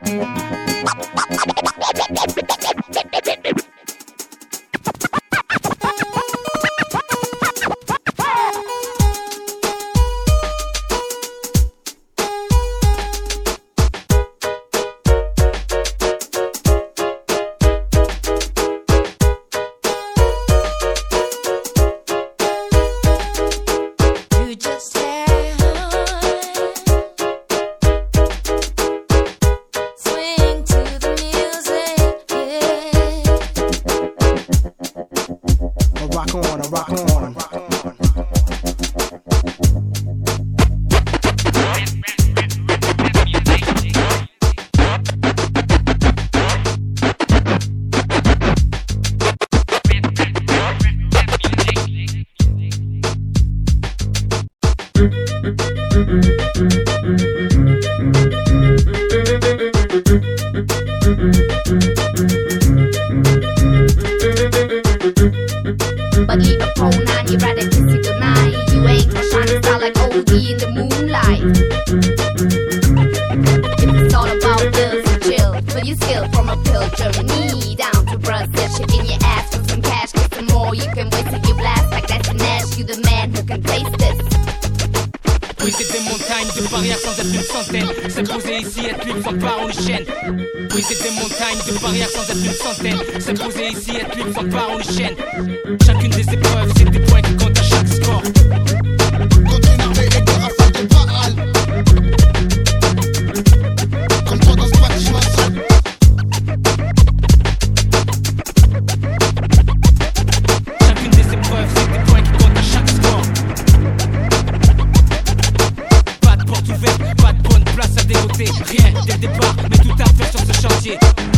But leave a pole 9, you rather kiss it goodnight. You ain't gonna shine a star like OD in the moonlight. If it's all about bills and chill, but you skill from a pill Germany down to Brazil, shaking your ass for some cash, get some more. You can wait till you blast like that's an ash. You the man who can taste this. Briser des montagnes de barrières sans être une centaine. Se poser ici, être libre sans part, on les chaîne. Briser des montagnes de barrières sans être une centaine. Se poser ici, être libre sans part, on les chaîne. Chacune des épreuves, c'est des points qui comptent à chaque score. Contre une armée et des rafales de Baal. Comme toi dans ce bâtiment sale. Chacune des épreuves, c'est des points qui comptent à chaque score. Pas de porte ouverte, pas de bonne place à dégoter. Rien dès le départ, mais tout à faire sur ce chantier.